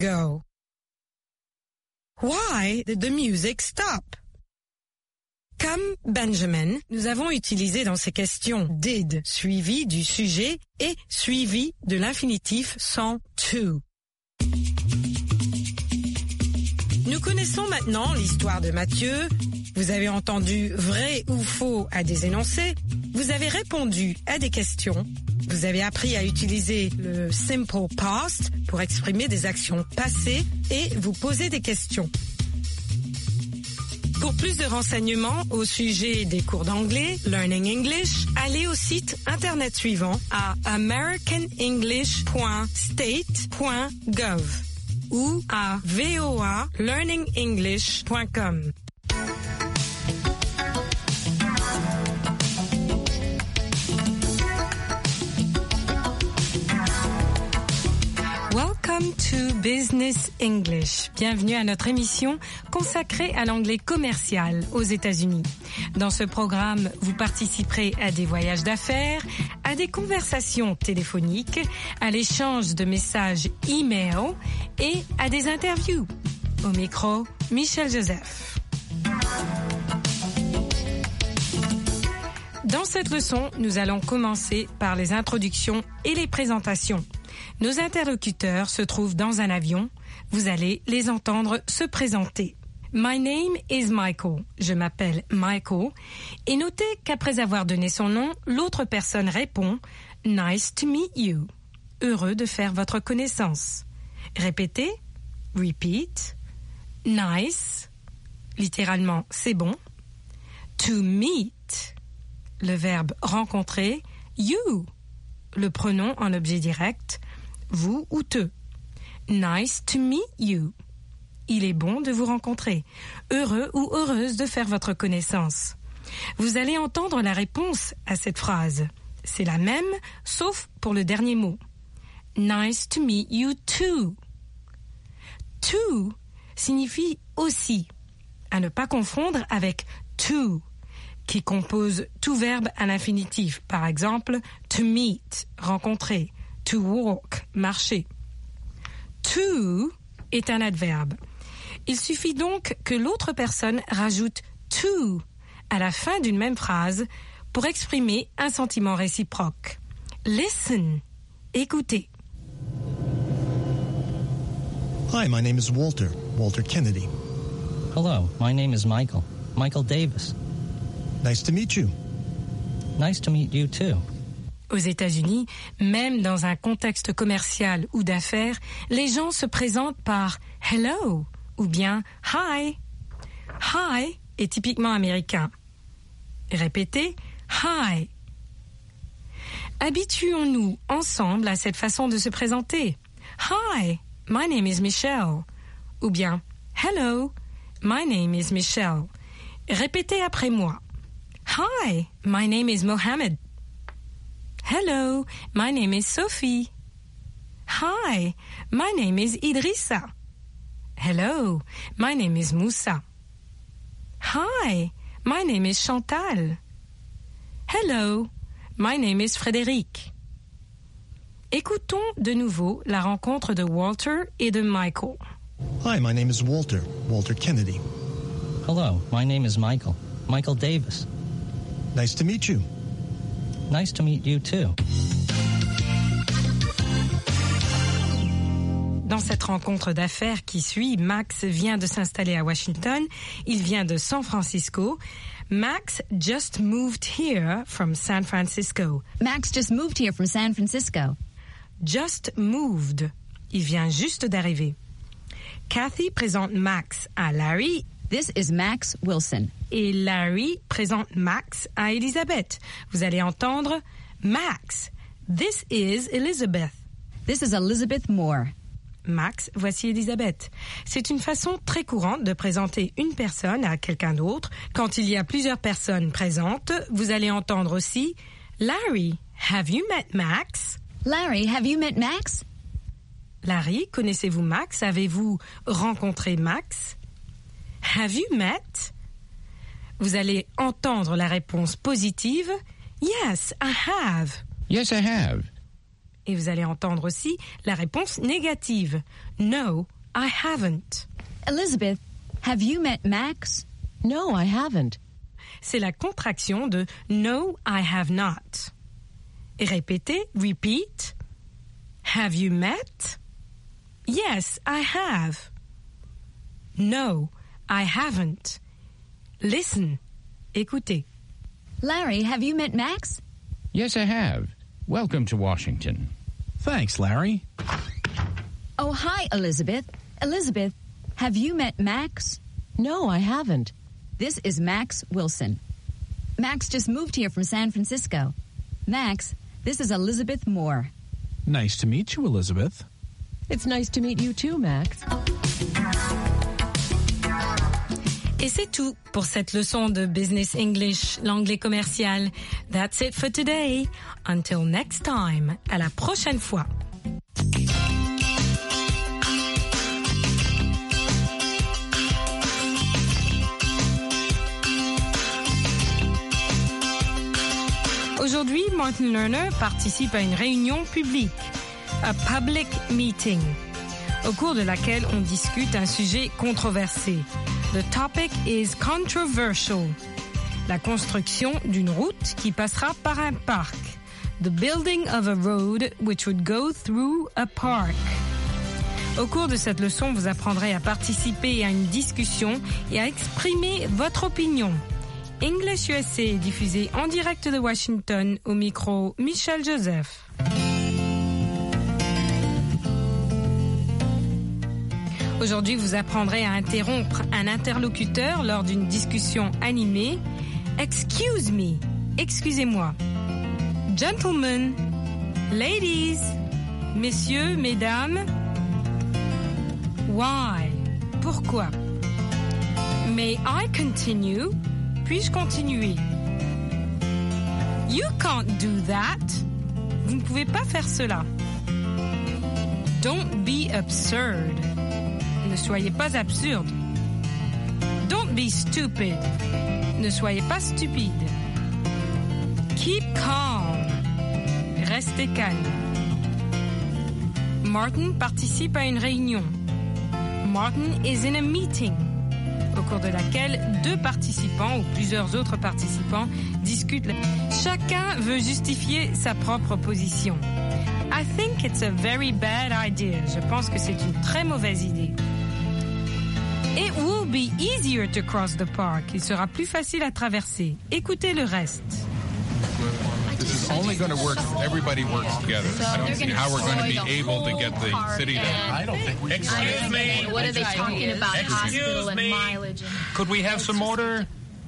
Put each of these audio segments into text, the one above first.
Go. Why did the music stop? Comme Benjamin, nous avons utilisé dans ces questions did suivi du sujet et suivi de l'infinitif sans to. Nous connaissons maintenant l'histoire de Mathieu. Vous avez entendu vrai ou faux à des énoncés. Vous avez répondu à des questions. Vous avez appris à utiliser le simple past pour exprimer des actions passées et vous poser des questions. Pour plus de renseignements au sujet des cours d'anglais, Learning English, allez au site internet suivant à americanenglish.state.gov ou à voalearningenglish.com. Welcome to Business English. Bienvenue à notre émission consacrée à l'anglais commercial aux États-Unis. Dans ce programme, vous participerez à des voyages d'affaires, à des conversations téléphoniques, à l'échange de messages e-mail et à des interviews. Au micro, Michel Joseph. Dans cette leçon, nous allons commencer par les introductions et les présentations. Nos interlocuteurs se trouvent dans un avion. Vous allez les entendre se présenter. My name is Michael. Je m'appelle Michael. Et notez qu'après avoir donné son nom, l'autre personne répond « Nice to meet you ». Heureux de faire votre connaissance. Répétez. Repeat. Nice. Littéralement, c'est bon. To meet. Le verbe rencontrer. You. Le pronom en objet direct. Vous ou te. Nice to meet you. Il est bon de vous rencontrer. Heureux ou heureuse de faire votre connaissance. Vous allez entendre la réponse à cette phrase. C'est la même, sauf pour le dernier mot. Nice to meet you too. To signifie aussi. À ne pas confondre avec to, qui compose tout verbe à l'infinitif. Par exemple, to meet, rencontrer. To walk, marcher. To est un adverbe. Il suffit donc que l'autre personne rajoute to à la fin d'une même phrase pour exprimer un sentiment réciproque. Listen, écoutez. Hi, my name is Walter Kennedy. Hello, my name is Michael Davis. Nice to meet you. Nice to meet you too. Aux États-Unis, même dans un contexte commercial ou d'affaires, les gens se présentent par « hello » ou bien « hi ». « Hi » est typiquement américain. Répétez « hi ». Habituons-nous ensemble à cette façon de se présenter. « Hi, my name is Michelle » ou bien « hello, my name is Michelle ». Répétez après moi. « Hi, my name is Mohammed ». Hello, my name is Sophie. Hi, my name is Idrissa. Hello, my name is Moussa. Hi, my name is Chantal. Hello, my name is Frédéric. Écoutons de nouveau la rencontre de Walter et de Michael. Hi, my name is Walter Kennedy. Hello, my name is Michael Davis. Nice to meet you. Nice to meet you too. Dans cette rencontre d'affaires qui suit, Max vient de s'installer à Washington. Il vient de San Francisco. Max just moved here from San Francisco. Max just moved here from San Francisco. Just moved. Il vient juste d'arriver. Kathy présente Max à Larry. This is Max Wilson. Et Larry présente Max à Elizabeth. Vous allez entendre Max. This is Elizabeth. This is Elizabeth Moore. Max, voici Elizabeth. C'est une façon très courante de présenter une personne à quelqu'un d'autre. Quand il y a plusieurs personnes présentes, vous allez entendre aussi Larry, have you met Max? Larry, have you met Max? Larry, connaissez-vous Max? Avez-vous rencontré Max? Have you met? Vous allez entendre la réponse positive. Yes, I have. Yes, I have. Et vous allez entendre aussi la réponse négative. No, I haven't. Elizabeth, have you met Max? No, I haven't. C'est la contraction de No, I have not. Et répétez, repeat. Have you met? Yes, I have. No, I haven't. Listen. Écoutez. Larry, have you met Max? Yes, I have. Welcome to Washington. Thanks, Larry. Oh, hi, Elizabeth. Elizabeth, have you met Max? No, I haven't. This is Max Wilson. Max just moved here from San Francisco. Max, this is Elizabeth Moore. Nice to meet you, Elizabeth. It's nice to meet you too, Max. Et c'est tout pour cette leçon de Business English, l'anglais commercial. That's it for today. Until next time. À la prochaine fois. Aujourd'hui, Martin Lerner participe à une réunion publique, a public meeting, au cours de laquelle on discute un sujet controversé. The topic is controversial. La construction d'une route qui passera par un parc. The building of a road which would go through a park. Au cours de cette leçon, vous apprendrez à participer à une discussion et à exprimer votre opinion. English USA est diffusé en direct de Washington, au micro Michel Joseph. Aujourd'hui, vous apprendrez à interrompre un interlocuteur lors d'une discussion animée. Excuse me, excusez-moi. Gentlemen, ladies, messieurs, mesdames. Why? Pourquoi? May I continue? Puis-je continuer? You can't do that. Vous ne pouvez pas faire cela. Don't be absurd. Ne soyez pas absurde. Don't be stupid. Ne soyez pas stupide. Keep calm. Restez calme. Martin participe à une réunion. Martin is in a meeting, au cours de laquelle deux participants ou plusieurs autres participants discutent. Chacun veut justifier sa propre position. I think it's a very bad idea. Je pense que c'est une très mauvaise idée. It will be easier to cross the park. Il sera plus facile à traverser. Écoutez le reste. This is only going to work if everybody works together. I don't see how we're going to be able to get the city to... I don't think we Excuse me. What are they talking about? Hospital and mileage. Could we have some order?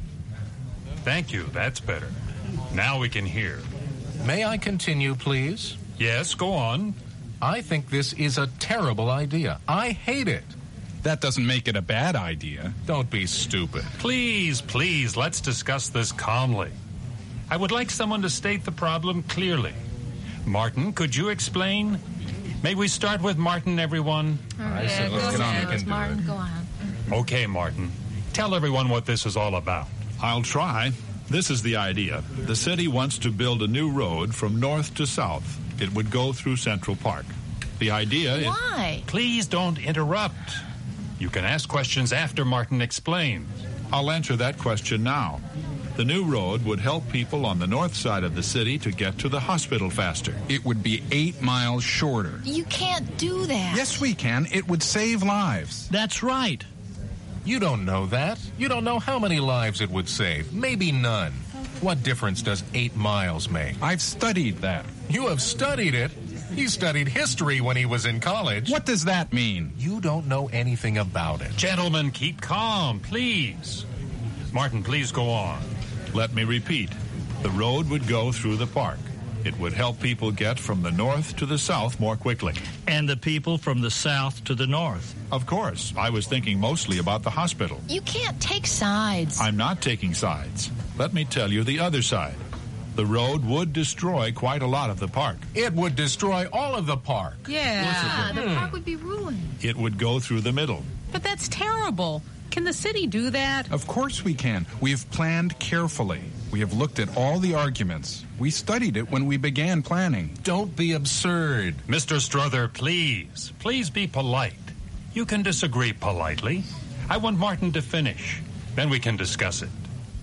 Thank you. That's better. Now we can hear. May I continue, please? Yes, go on. I think this is a terrible idea. I hate it. That doesn't make it a bad idea. Don't be stupid. Please, please, let's discuss this calmly. I would like someone to state the problem clearly. Martin, could you explain? May we start with Martin, everyone? I said let's get on. We can do Martin, it. go on. Okay, Martin. Tell everyone what this is all about. I'll try. This is the idea. The city wants to build a new road from north to south. It would go through Central Park. The idea is... Why? Please don't interrupt. You can ask questions after Martin explains. I'll answer that question now. The new road would help people on the north side of the city to get to the hospital faster. It would be 8 miles shorter. You can't do that. Yes, we can. It would save lives. That's right. You don't know that. You don't know how many lives it would save. Maybe none. What difference does 8 miles make? I've studied that. You have studied it? He studied history when he was in college. What does that mean? You don't know anything about it. Gentlemen, keep calm, please. Martin, please go on. Let me repeat. The road would go through the park. It would help people get from the north to the south more quickly. And the people from the south to the north. Of course, I was thinking mostly about the hospital. You can't take sides. I'm not taking sides. Let me tell you the other side. The road would destroy quite a lot of the park. It would destroy all of the park. Yeah, the park would be ruined. It would go through the middle. But that's terrible. Can the city do that? Of course we can. We've planned carefully. We have looked at all the arguments. We studied it when we began planning. Don't be absurd. Mr. Strother, please. Please be polite. You can disagree politely. I want Martin to finish. Then we can discuss it.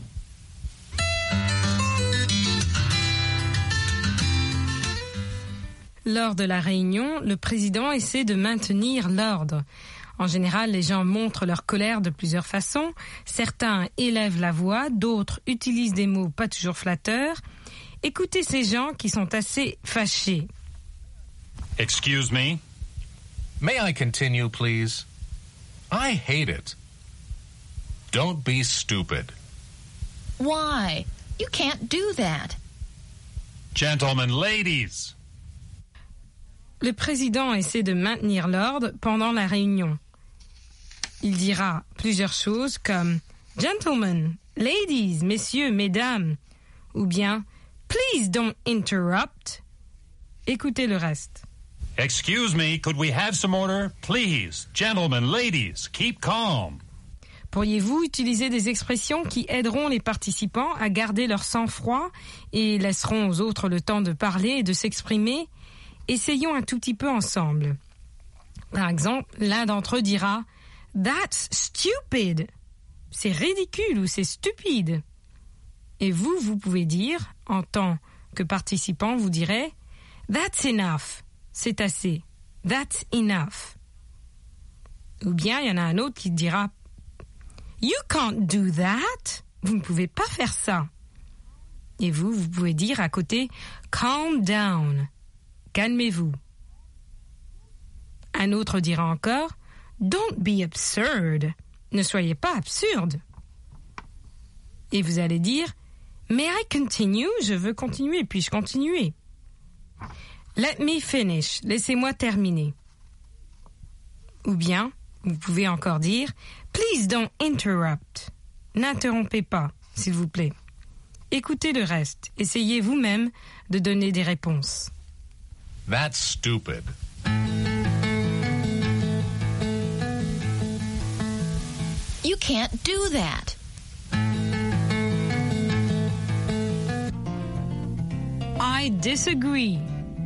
Lors de la réunion, le président essaie de maintenir l'ordre. En général, les gens montrent leur colère de plusieurs façons. Certains élèvent la voix, d'autres utilisent des mots pas toujours flatteurs. Écoutez ces gens qui sont assez fâchés. Excuse me? May I continue, please? I hate it. Don't be stupid. Why? You can't do that. Gentlemen, ladies. Le président essaie de maintenir l'ordre pendant la réunion. Il dira plusieurs choses comme « Gentlemen, ladies, messieurs, mesdames » ou bien « Please don't interrupt ». Écoutez le reste. Excuse me, could we have some order? Please, gentlemen, ladies, keep calm. Pourriez-vous utiliser des expressions qui aideront les participants à garder leur sang-froid et laisseront aux autres le temps de parler et de s'exprimer? Essayons un tout petit peu ensemble. Par exemple, l'un d'entre eux dira « That's stupid ». C'est ridicule ou c'est stupide. Et vous pouvez dire, en tant que participant, vous direz « That's enough ». C'est assez. That's enough. Ou bien, il y en a un autre qui dira « You can't do that ». Vous ne pouvez pas faire ça. Et vous pouvez dire à côté « Calm down ». Calmez-vous. Un autre dira encore « Don't be absurd ». Ne soyez pas absurde. Et vous allez dire « May I continue ?» Je veux continuer, puis-je continuer? Let me finish. Laissez-moi terminer. Ou bien, vous pouvez encore dire « Please don't interrupt ». N'interrompez pas, s'il vous plaît. Écoutez le reste. Essayez vous-même de donner des réponses. That's stupid. You can't do that. I disagree.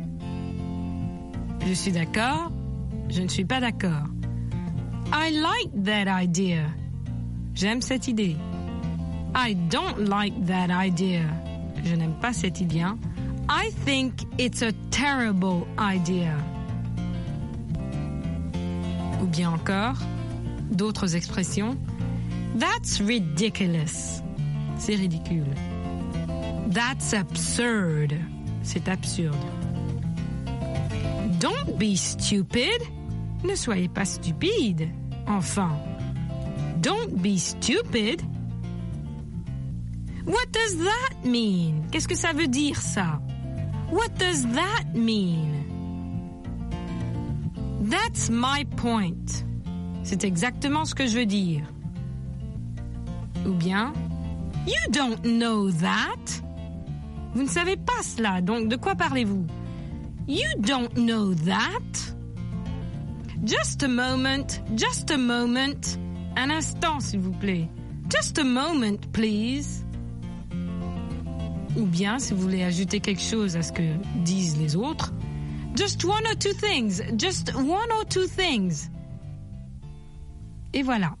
Je suis d'accord. Je ne suis pas d'accord. I like that idea. J'aime cette idée. I don't like that idea. Je n'aime pas cette idée. I think it's a terrible idea. Ou bien encore, d'autres expressions. That's ridiculous. C'est ridicule. That's absurd. C'est absurde. Don't be stupid. Ne soyez pas stupide. Enfin. Don't be stupid. What does that mean? Qu'est-ce que ça veut dire, ça? What does that mean? That's my point. C'est exactement ce que je veux dire. Ou bien, you don't know that. Vous ne savez pas cela, donc de quoi parlez-vous? You don't know that. Just a moment, just a moment. Un instant, s'il vous plaît. Just a moment, please. Ou bien, si vous voulez ajouter quelque chose à ce que disent les autres, just one or two things. Just one or two things. Et voilà.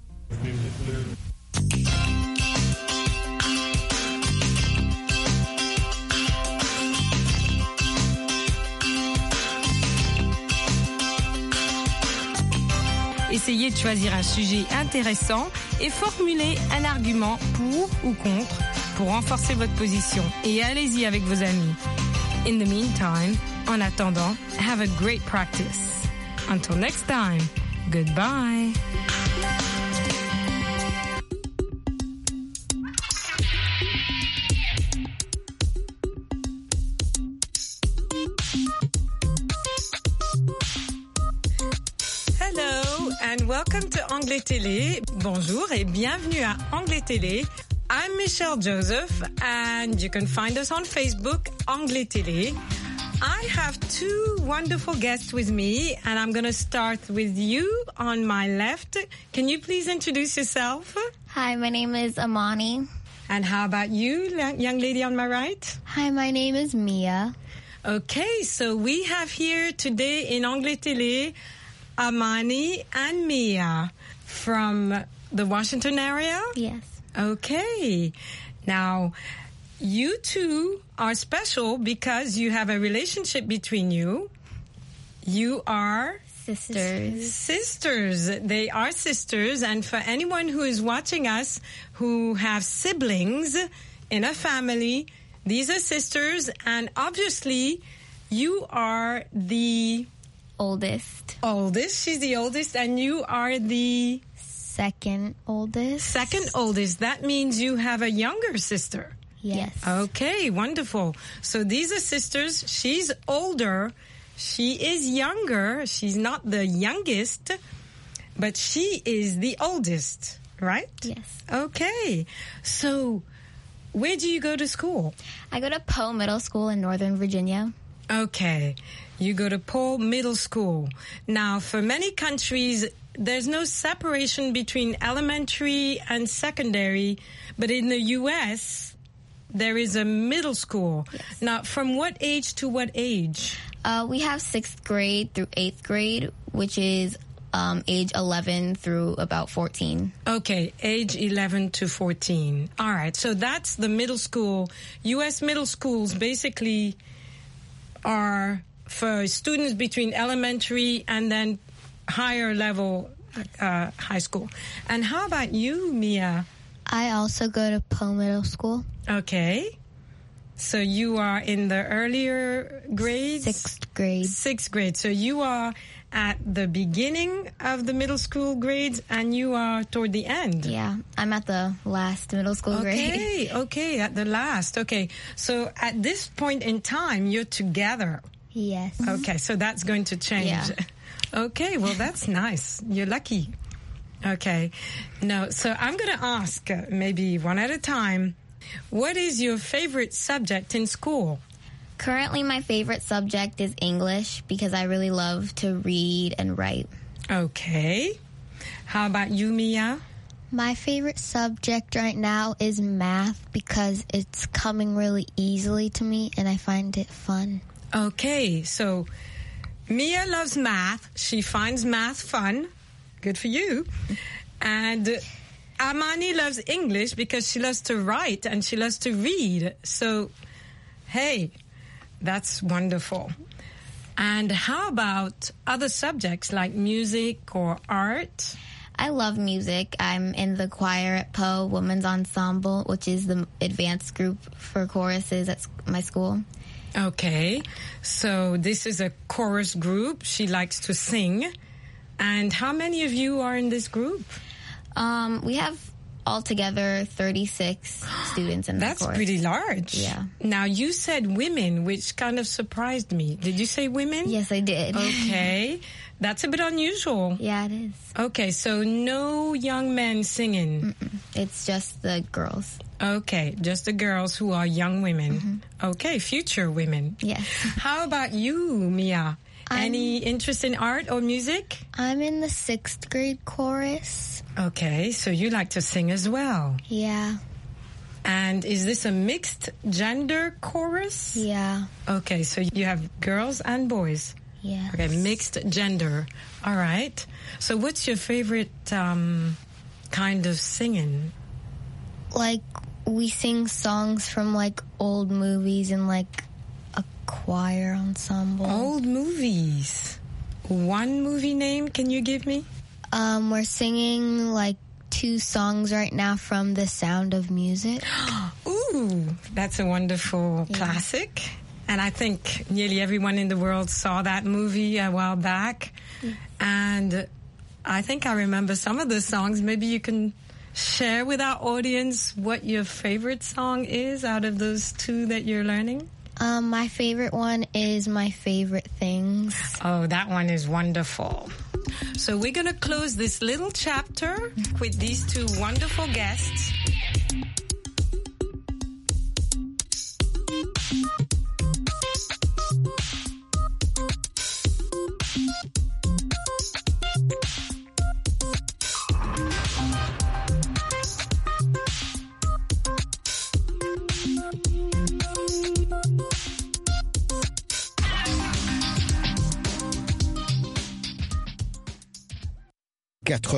Essayez de choisir un sujet intéressant et formulez un argument pour ou contre pour renforcer votre position. Et allez-y avec vos amis. In the meantime, en attendant, have a great practice. Until next time, goodbye. And welcome to Anglais Télé. Bonjour et bienvenue à Anglais Télé. I'm Michelle Joseph and you can find us on Facebook, Anglais Télé. I have two wonderful guests with me and I'm going to start with you on my left. Can you please introduce yourself? Hi, my name is Amani. And how about you, young lady on my right? Hi, my name is Mia. Okay, so we have here today in Anglais Télé, Amani and Mia from the Washington area? Yes. Okay. Now, you two are special because you have a relationship between you. You are... Sisters. They are sisters. And for anyone who is watching us who have siblings in a family, these are sisters. And obviously, you are the... Oldest. She's the oldest. And you are the... Second oldest. That means you have a younger sister. Yes. Okay, wonderful. So these are sisters. She's older. She is younger. She's not the youngest, but she is the oldest, right? Yes. Okay. So where do you go to school? I go to Poe Middle School in Northern Virginia. Okay. You go to Poe Middle School. Now, for many countries, there's no separation between elementary and secondary, but in the U.S., there is a middle school. Yes. Now, from what age to what age? We have 6th grade through 8th grade, which is age 11 through about 14. Okay, age 11 to 14. All right, so that's the middle school. U.S. middle schools basically are for students between elementary and then higher level high school. And how about you, Mia? I also go to Poe Middle School. Okay. So you are in the earlier grades? 6th grade. 6th grade. So you are at the beginning of the middle school grades and you are toward the end. Yeah, I'm at the last middle school grade. Okay, at the last. Okay, so at this point in time, you're together. Yes. Okay, so that's going to change. Yeah. Okay, well, that's nice. You're lucky. Okay. No, so I'm going to ask, maybe one at a time, what is your favorite subject in school? Currently, my favorite subject is English because I really love to read and write. Okay. How about you, Mia? My favorite subject right now is math because it's coming really easily to me and I find it fun. Okay, so Mia loves math. She finds math fun. Good for you. And Amani loves English because she loves to write and she loves to read. So, hey, that's wonderful. And how about other subjects like music or art? I love music. I'm in the choir at Poe Women's Ensemble, which is the advanced group for choruses at my school. Okay, so this is a chorus group. She likes to sing. And how many of you are in this group? We have altogether 36 students in the chorus. That's pretty large. Yeah. Now, you said women, which kind of surprised me. Did you say women? Yes, I did. Okay. That's a bit unusual. Yeah, it is. Okay, so no young men singing. It's just the girls. Okay, just the girls who are young women. Mm-hmm. Okay, future women. Yes. How about you, Mia? Any interest in art or music? I'm in the 6th grade chorus. Okay, so you like to sing as well. Yeah. And is this a mixed gender chorus? Yeah. Okay, so you have girls and boys. Yeah. Okay, mixed gender. All right. So what's your favorite kind of singing? Like, we sing songs from, like, old movies and, like, a choir ensemble. Old movies. One movie name can you give me? We're singing, like, 2 songs right now from The Sound of Music. Ooh, that's a wonderful classic. And I think nearly everyone in the world saw that movie a while back. And I think I remember some of the songs. Maybe you can share with our audience what your favorite song is out of those 2 that you're learning. My favorite one is My Favorite Things. Oh, that one is wonderful. So we're going to close this little chapter with these 2 wonderful guests. 4